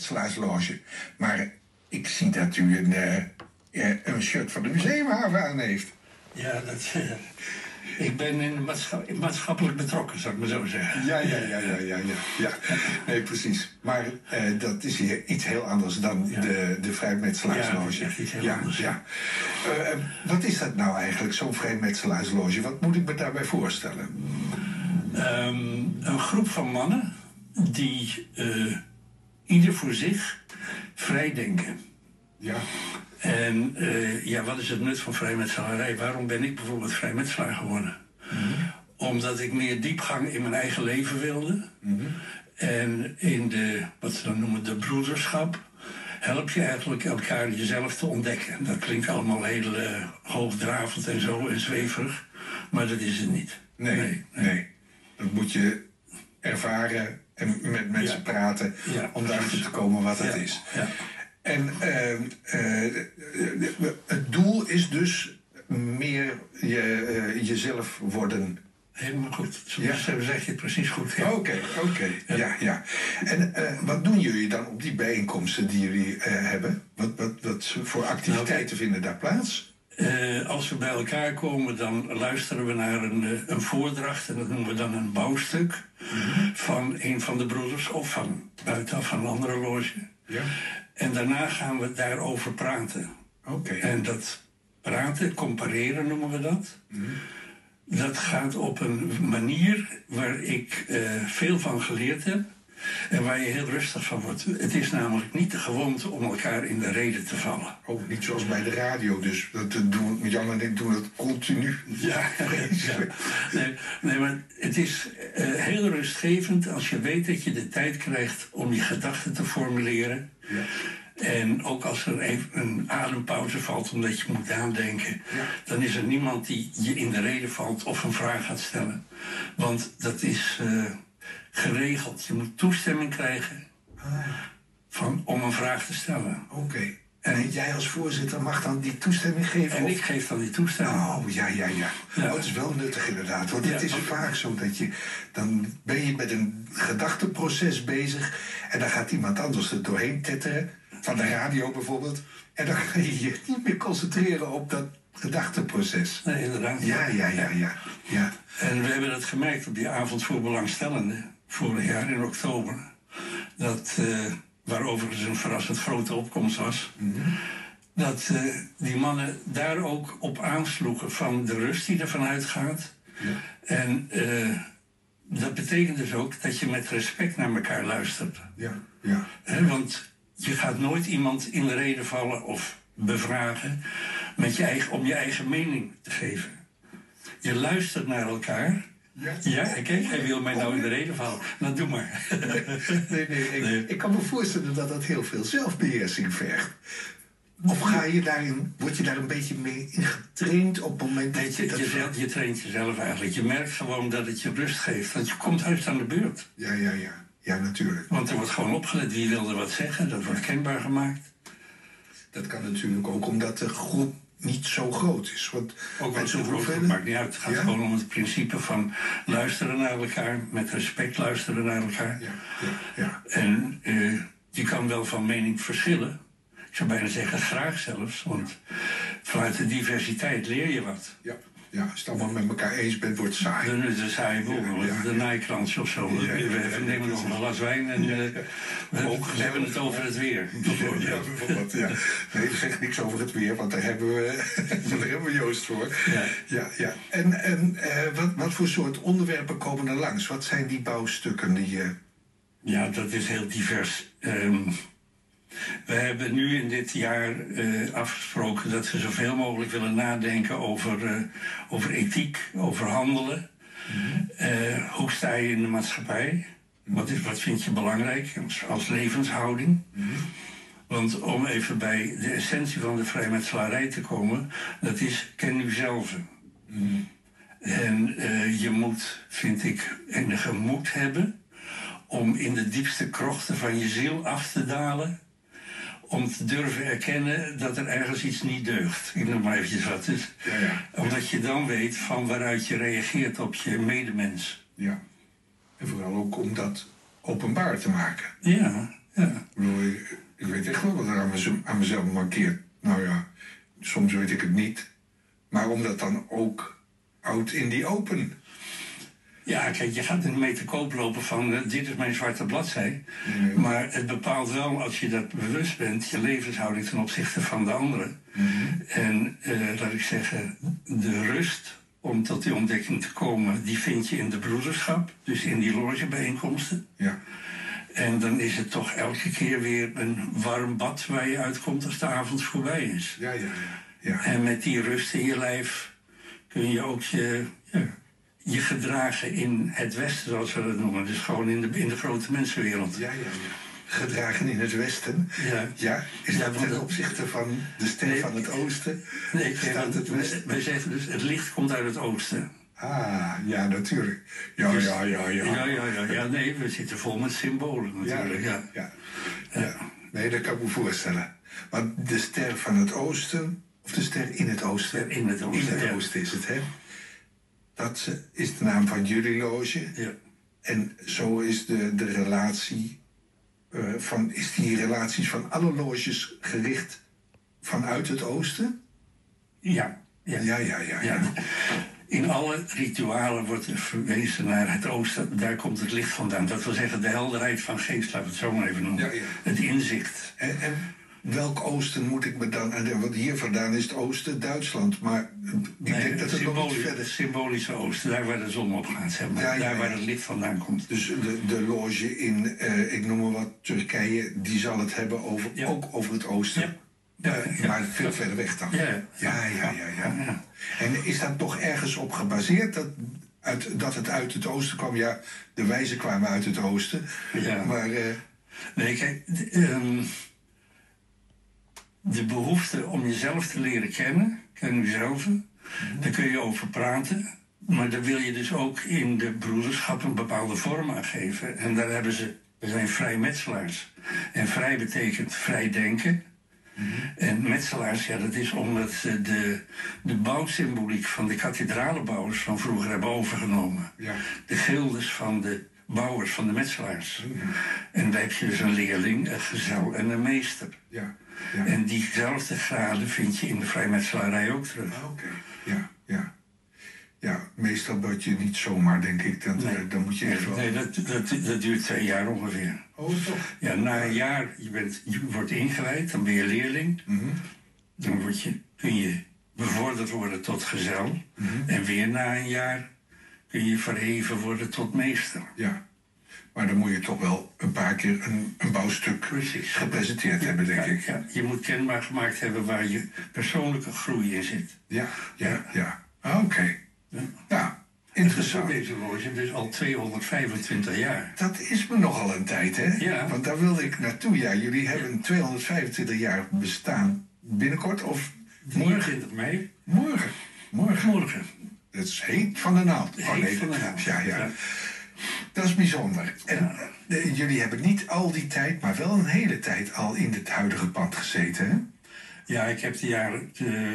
vrijmetselaarsloge. Maar ik zie dat u een shirt van de museumhaven aan heeft. Ja, ik ben maatschappelijk betrokken, zou ik maar zo zeggen. Ja. Nee, precies. Maar dat is hier iets heel anders dan de vrijmetselaarsloge. Ja, iets heel anders. Ja. Wat is dat nou eigenlijk, zo'n vrijmetselaarsloge? Wat moet ik me daarbij voorstellen? Een groep van mannen die ieder voor zich vrij denken. Ja. En wat is het nut van vrijmetselarij? Waarom ben ik bijvoorbeeld vrijmetselaar geworden? Mm-hmm. Omdat ik meer diepgang in mijn eigen leven wilde. Mm-hmm. En in wat ze dan noemen de broederschap, help je eigenlijk elkaar jezelf te ontdekken. Dat klinkt allemaal heel hoogdravend en zo en zweverig, maar dat is het niet. Nee. Dat moet je ervaren en met mensen praten om erachter te komen wat het is. Ja. En het doel is dus meer jezelf worden. Helemaal goed. Zo zeg je het precies goed. Ja. Oké. Ja. En wat doen jullie dan op die bijeenkomsten die jullie hebben? Wat voor activiteiten vinden daar plaats? Als we bij elkaar komen, dan luisteren we naar een voordracht. En dat noemen we dan een bouwstuk. Mm-hmm. Van een van de broeders of van buitenaf van een andere loge. Ja. En daarna gaan we daarover praten. Okay. En dat praten, compareren noemen we dat. Mm-hmm. Dat gaat op een manier waar ik veel van geleerd heb. En waar je heel rustig van wordt. Het is namelijk niet de gewoonte om elkaar in de rede te vallen. Oh, niet zoals bij de radio dus. Jan en ik doen dat continu. Ja. Nee, maar het is heel rustgevend als je weet dat je de tijd krijgt om je gedachten te formuleren. Ja. En ook als er even een adempauze valt omdat je moet nadenken, dan is er niemand die je in de rede valt of een vraag gaat stellen. Want dat is geregeld. Je moet toestemming krijgen om een vraag te stellen. Oké. En jij als voorzitter mag dan die toestemming geven? En ik geef dan die toestemming. Oh, ja. Oh, het is wel nuttig inderdaad. Want het is vaak zo dat dan ben je met een gedachteproces bezig en dan gaat iemand anders er doorheen tetteren. Van de radio bijvoorbeeld. En dan ga je je niet meer concentreren op dat gedachteproces. Nee, inderdaad. Ja. En we hebben dat gemerkt op die avond voor belangstellenden. Vorig jaar in oktober. Dat, waar overigens een verrassend grote opkomst was. Mm-hmm. Dat die mannen daar ook op aansloegen van de rust die ervan uitgaat. Ja. En dat betekent dus ook dat je met respect naar elkaar luistert. Ja. Want je gaat nooit iemand in de rede vallen of bevragen om je eigen mening te geven. Je luistert naar elkaar. Ja, kijk, hij wil mij nou in de rede vallen. Nou, doe maar. Nee. Ik kan me voorstellen dat dat heel veel zelfbeheersing vergt. Of word je daar een beetje mee getraind op het moment dat je dat... Je traint jezelf eigenlijk. Je merkt gewoon dat het je rust geeft. Want je komt juist aan de beurt. Ja, natuurlijk. Want er wordt gewoon opgelet wie wilde wat zeggen. Dat wordt kenbaar gemaakt. Dat kan natuurlijk ook omdat de groep niet zo groot is. Want ook met zo'n groep maakt niet uit. Het gaat gewoon om het principe van luisteren naar elkaar. Met respect luisteren naar elkaar. Ja. En je kan wel van mening verschillen. Ik zou bijna zeggen graag zelfs. Want vanuit de diversiteit leer je wat. Ja, als je het allemaal met elkaar eens bent, wordt het saai. Dan is het saai boel, de naaikrans of zo. We nemen nog een glas wijn en we hebben het over het weer. Bijvoorbeeld. Nee, zeg niks over het weer, want daar hebben we Joost voor. Ja. En wat voor soort onderwerpen komen er langs? Wat zijn die bouwstukken die je... Ja, dat is heel divers. We hebben nu in dit jaar afgesproken dat we zoveel mogelijk willen nadenken over ethiek, over handelen. Mm-hmm. Hoe sta je in de maatschappij? Wat vind je belangrijk als levenshouding? Mm-hmm. Want om even bij de essentie van de vrijmetselarij te komen, dat is ken uzelf. Mm-hmm. En je moet, vind ik, enige moed hebben om in de diepste krochten van je ziel af te dalen. Om te durven erkennen dat er ergens iets niet deugt. Ik noem maar eventjes wat. Dus, omdat je dan weet van waaruit je reageert op je medemens. Ja. En vooral ook om dat openbaar te maken. Ja. Ik bedoel, weet echt wel wat er aan mezelf mankeert. Nou ja, soms weet ik het niet. Maar om dat dan ook out in die open. Ja, kijk, je gaat er niet mee te koop lopen van dit is mijn zwarte bladzij. Nee. Maar het bepaalt wel, als je dat bewust bent, je levenshouding ten opzichte van de anderen. En laat ik zeggen, de rust om tot die ontdekking te komen, die vind je in de broederschap. Dus in die logebijeenkomsten. Ja. En dan is het toch elke keer weer een warm bad waar je uitkomt als de avond voorbij is. Ja. En met die rust in je lijf kun je ook je gedragen in het Westen, zoals we dat noemen. Dus gewoon in de grote mensenwereld. Ja. Gedragen in het Westen. Ja. Is dat ten opzichte van de ster van het Oosten? Nee, wij zeggen dus, het licht komt uit het Oosten. Ah, ja, natuurlijk. Ja. Ja, nee, we zitten vol met symbolen natuurlijk. Ja. Nee, dat kan ik me voorstellen. Want de ster van het Oosten, of de ster in het Oosten? In het Oosten, in het Oosten is het, hè? Dat is de naam van jullie loge. Ja. En zo is de relatie is die relaties van alle loges gericht vanuit het Oosten? Ja. In alle ritualen wordt er verwezen naar het Oosten. Daar komt het licht vandaan. Dat wil zeggen de helderheid van geest, laten we het zo maar even noemen. Ja. Het inzicht. En welk Oosten moet ik me dan... Want hier vandaan is het Oosten Duitsland. Maar ik denk dat het nog iets verder... Symbolische Oosten, daar waar de zon op gaat, zeg maar. Daar waar het licht vandaan komt. Dus de loge in, ik noem maar wat, Turkije... die zal het hebben ook over het Oosten. Ja. Maar veel verder weg dan. Ja. En is dat toch ergens op gebaseerd... dat het uit het Oosten kwam? Ja, de wijzen kwamen uit het Oosten. Ja. Maar... Nee, kijk... De behoefte om jezelf te leren kennen, jezelf, daar kun je over praten. Maar daar wil je dus ook in de broederschap een bepaalde vorm aan geven. En daar hebben we zijn vrijmetselaars. En vrij betekent vrij denken. En metselaars, dat is omdat ze de bouwsymboliek van de kathedralenbouwers van vroeger hebben overgenomen. Ja. De gildes van de bouwers, van de metselaars. En daar heb je dus een leerling, een gezel en een meester. Ja. En diezelfde graden vind je in de vrijmetselarij ook terug. Oké. Ja, meestal word je niet zomaar, denk ik. Dan moet je echt wel... Nee, dat duurt 2 jaar ongeveer. Oh, toch? Ja, na een jaar, je wordt ingewijd, dan ben je leerling. Dan kun je bevorderd worden tot gezel. En weer na een jaar kun je verheven worden tot meester. Ja. Maar dan moet je toch wel een paar keer een bouwstuk gepresenteerd hebben, denk ik. Ja, je moet kenbaar gemaakt hebben waar je persoonlijke groei in zit. Ja. Oké. Nou, interessant. Deze loge dus al 225 jaar. Dat is me nogal een tijd, hè? Ja. Want daar wilde ik naartoe. Ja, jullie hebben 225 jaar bestaan binnenkort of... 23 mei. Morgen. Dat is heet van de naald. Heet van de naald. Ja. Dat is bijzonder. En jullie hebben niet al die tijd, maar wel een hele tijd al in het huidige pand gezeten, hè? Ja, ik heb de jaren...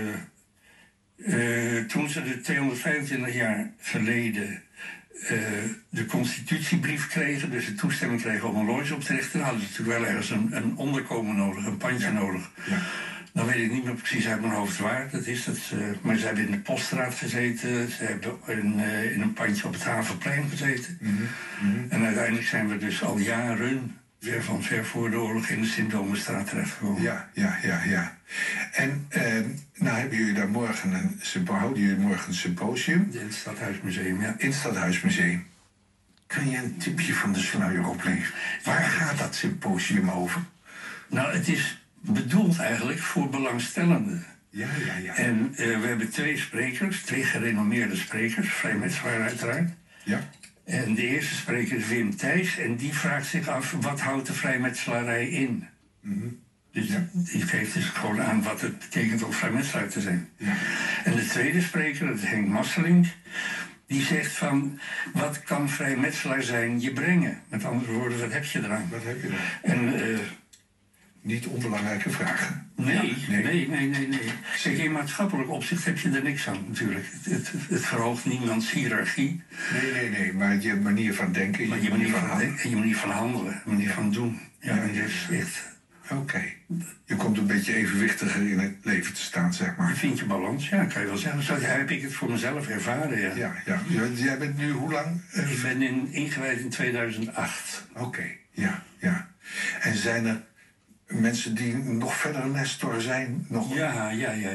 toen ze de 225 jaar geleden de constitutiebrief kregen, dus de toestemming kregen om een loge op te richten, hadden ze natuurlijk wel ergens een onderkomen nodig, een pandje nodig. Ja. Dan weet ik niet meer precies uit mijn hoofd waar dat is. Maar ze hebben in de Poststraat gezeten. Ze hebben in een pandje op het Havenplein gezeten. En uiteindelijk zijn we dus al jaren, ver voor de oorlog, in de Sint-Domenstraat terechtgekomen. Ja. En nou hebben jullie daar morgen houden jullie morgen een symposium? In het Stadhuismuseum, ja. In het Stadhuismuseum. Kun je een tipje van de sluier opleggen? Waar gaat dat symposium over? Nou, het is bedoeld eigenlijk voor belangstellenden. Ja. En we hebben 2 sprekers, 2 gerenommeerde sprekers, vrijmetselaar uiteraard. Ja. En de eerste spreker is Wim Thijs en die vraagt zich af, wat houdt de vrijmetselarij in? Dus die geeft dus gewoon aan wat het betekent om vrijmetselaar te zijn. Ja. En de tweede spreker, dat is Henk Masseling, die zegt van, wat kan vrijmetselaar zijn je brengen? Met andere woorden, wat heb je eraan? Wat heb je dan? En niet onbelangrijke vragen. Nee. Kijk, in maatschappelijk opzicht heb je er niks aan natuurlijk. Het verhoogt niemands hiërarchie. Nee, maar je manier van denken. Maar je manier van denken en je manier van handelen, je manier van doen. Ja, en dat is echt Oké. Je komt een beetje evenwichtiger in het leven te staan, zeg maar. Je vindt je balans, ja, kan je wel zeggen. Zo heb ik het voor mezelf ervaren, ja. Ja. Jij bent nu hoe lang? Ik ben ingewijd in 2008. Oké, ja. En zijn er mensen die nog verder Nestor zijn? Ja.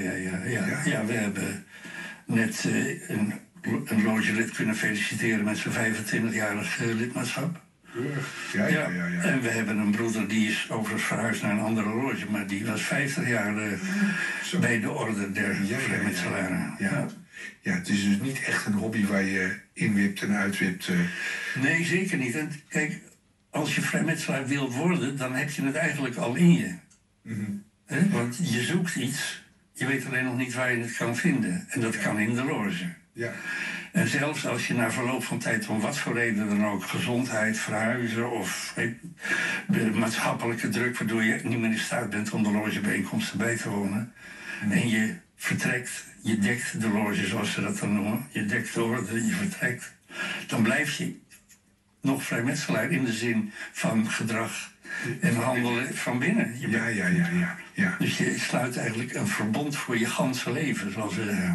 We hebben net een logelid kunnen feliciteren met zijn 25-jarig lidmaatschap. Ja. En we hebben een broeder die is overigens verhuisd naar een andere loge, maar die was 50 jaar bij de orde der vrijmetselaren. Ja, het is dus niet echt een hobby waar je inwipt en uitwipt. Nee, zeker niet. En kijk, als je vrijmetselaar wilt worden, dan heb je het eigenlijk al in je. Want je zoekt iets, je weet alleen nog niet waar je het kan vinden. En dat kan in de loge. Ja. En zelfs als je na verloop van tijd, om wat voor reden dan ook, gezondheid, verhuizen of de maatschappelijke druk, waardoor je niet meer in staat bent om de logebijeenkomsten bij te wonen. En je vertrekt, je dekt de loge zoals ze dat dan noemen, je dekt de orde, je vertrekt. Dan blijf je nog vrijmetselaar in de zin van gedrag en handelen van binnen. Ja. Dus je sluit eigenlijk een verbond voor je ganse leven, zoals we zeggen.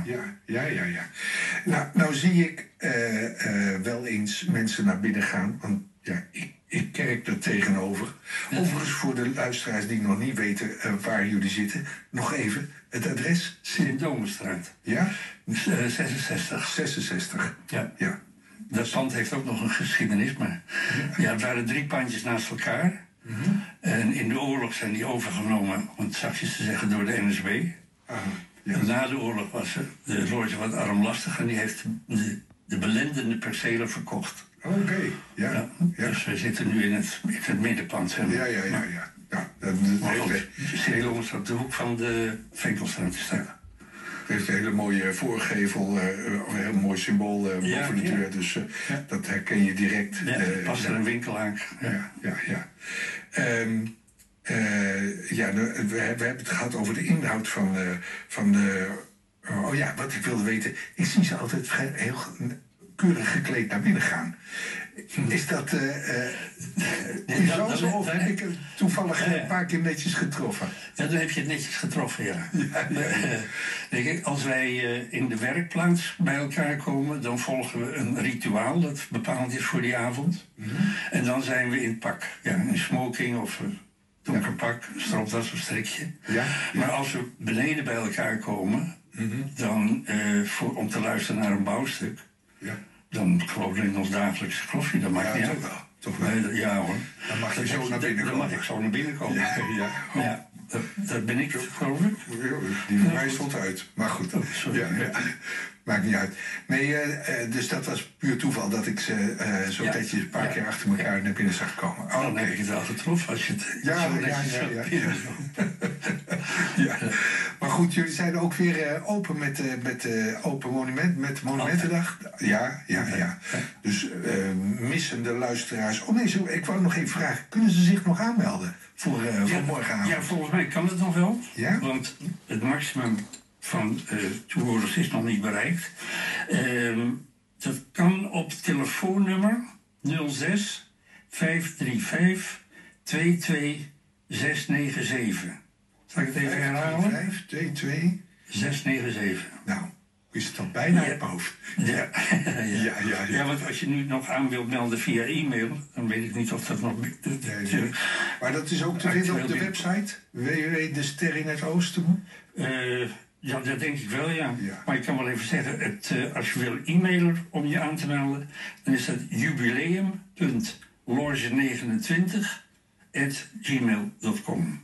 Ja. Nou zie ik wel eens mensen naar binnen gaan. Want ik kijk er tegenover. Ja. Overigens voor de luisteraars die nog niet weten waar jullie zitten. Nog even het adres. Sint-Domenstraat. Ja? 66. 66. Ja. Dat pand heeft ook nog een geschiedenis. Maar het waren 3 pandjes naast elkaar. En in de oorlog zijn die overgenomen, om het zachtjes te zeggen, door de NSB. En na de oorlog was de loge wat armlastig en die heeft de belendende percelen verkocht. Oké. Dus we zitten nu in het middenpand. Zeg maar. Ja. Sint-Lommers op de hoek van de Venkelstraat staan. Het heeft een hele mooie voorgevel, een heel mooi symbool boven de deur. Dus dat herken je direct. Past er een winkel aan. Ja. We hebben het gehad over de inhoud van de. Wat ik wilde weten. Ik zie ze altijd heel keurig gekleed naar binnen gaan. Is dat zo? Of heb ik het toevallig een paar keer netjes getroffen? Ja, dan heb je het netjes getroffen, ja. Kijk, als wij in de werkplaats bij elkaar komen, dan volgen we een rituaal dat bepaald is voor die avond. En dan zijn we in pak. Ja, een smoking of een donker pak, een stropdas of strikje. Maar als we beneden bij elkaar komen, dan om te luisteren naar een bouwstuk, dan gewoon in ons dagelijkse koffie, dat maakt niet uit. Toch wel. Ja hoor. Dan mag je zo naar binnen komen. Dan mag ik zo naar binnen komen. Dat ben ik, geloof ik. Die van mij stond uit. Maar goed. Sorry. Maakt niet uit. Nee, dus dat was puur toeval dat ik ze zo'n tijdje een paar keer achter elkaar naar binnen zag komen. Dan heb ik het wel getroffen als je het Ja. Maar goed, jullie zijn ook weer open met Open Monument, met Monumentendag. Ja. Dus missende luisteraars. Oh nee, ik wou nog even vragen. Kunnen ze zich nog aanmelden voor morgenavond? Ja, volgens mij kan het nog wel. Ja? Want het maximum van toehoorders is nog niet bereikt. Dat kan op telefoonnummer 06 535 22697. Zal ik het even herhalen? 522 697. Nou, is het dan bijna uit mijn hoofd? Ja, want als je nu nog aan wilt melden via e-mail, dan weet ik niet of dat nog. Nee. Maar dat is ook te vinden op de website www.desterrinhetoosten. Ja, dat denk ik wel, ja. Maar ik kan wel even zeggen, als je wil e-mailen om je aan te melden, dan is dat jubileum.loge29@gmail.com.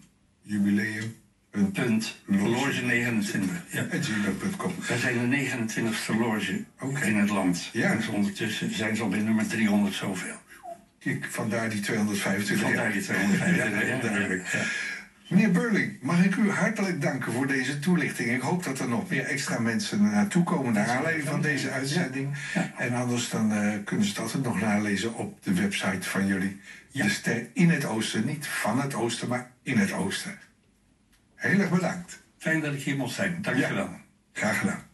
Jubileum.loge29. gmail.com. Wij zijn de 29ste loge in het land. Ja. En ondertussen zijn ze al bij nummer 300 zoveel. Kijk, vandaar die 225. Vandaar die 225, ja. Meneer Beurling, mag ik u hartelijk danken voor deze toelichting. Ik hoop dat er nog meer extra mensen naartoe komen naar aanleiding van deze uitzending. En anders dan kunnen ze het altijd nog nalezen op de website van jullie. De ster in het oosten, niet van het oosten, maar in het oosten. Heel erg bedankt. Fijn dat ik hier mocht zijn. Dank je wel. Graag gedaan.